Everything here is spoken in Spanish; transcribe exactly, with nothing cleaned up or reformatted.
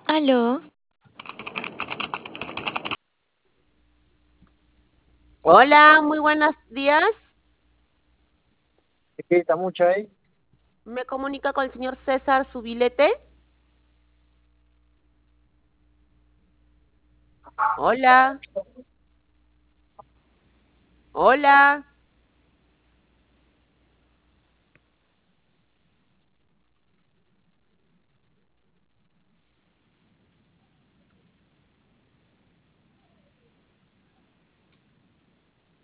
Aló, Hola, muy buenos días. Sí, está mucho ahí. Me comunica con el señor César Subilete. Hola, hola.